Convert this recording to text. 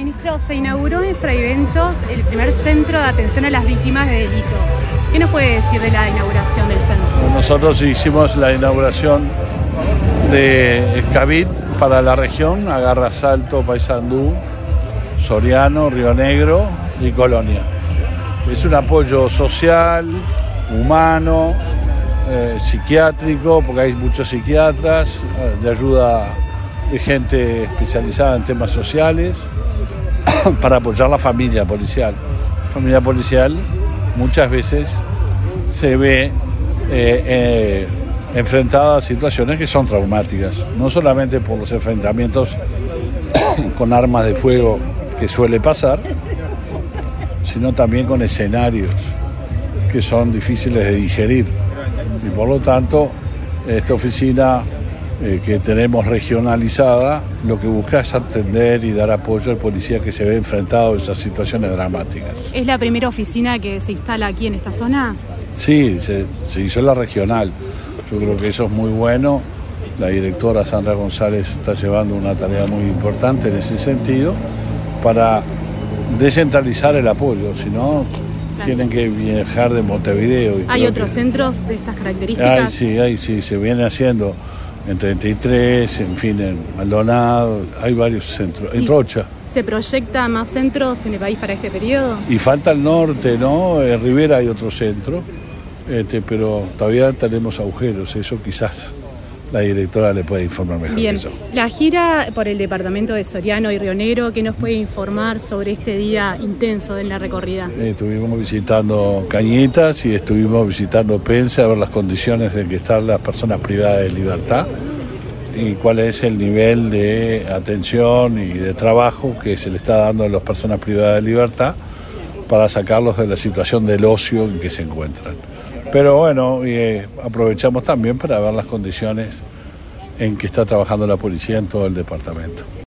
Ministro, se inauguró en Fraiventos el primer centro de atención a las víctimas de delito. ¿Qué nos puede decir de la inauguración del centro? Nosotros hicimos la inauguración de CAVIT para la región, agarra Salto, Paysandú, Soriano, Río Negro y Colonia. Es un apoyo social, humano, psiquiátrico, porque hay muchos psiquiatras, de ayuda de gente especializada en temas sociales, para apoyar la familia policial. La familia policial muchas veces se ve enfrentada a situaciones que son traumáticas, no solamente por los enfrentamientos con armas de fuego que suele pasar, sino también con escenarios que son difíciles de digerir. Y por lo tanto, esta oficina que tenemos regionalizada, lo que busca es atender y dar apoyo al policía que se ve enfrentado a esas situaciones dramáticas. ¿Es la primera oficina que se instala aquí en esta zona? Sí, se hizo en la regional. Yo creo que eso es muy bueno. La directora Sandra González está llevando una tarea muy importante en ese sentido para descentralizar el apoyo, si no tienen que viajar de Montevideo. ¿Hay otros centros de estas características? Sí, se viene haciendo en 33, en fin, en Maldonado, hay varios centros, en Rocha. ¿Se proyecta más centros en el país para este periodo? Y falta el norte, ¿no? En Rivera hay otro centro, pero todavía tenemos agujeros, eso quizás la directora le puede informar mejor. Bien, que yo. La gira por el departamento de Soriano y Río Negro, ¿qué nos puede informar sobre este día intenso en la recorrida? Estuvimos visitando Cañitas y estuvimos visitando Pence a ver las condiciones en que están las personas privadas de libertad y cuál es el nivel de atención y de trabajo que se le está dando a las personas privadas de libertad para sacarlos de la situación del ocio en que se encuentran. Pero bueno, aprovechamos también para ver las condiciones en que está trabajando la policía en todo el departamento.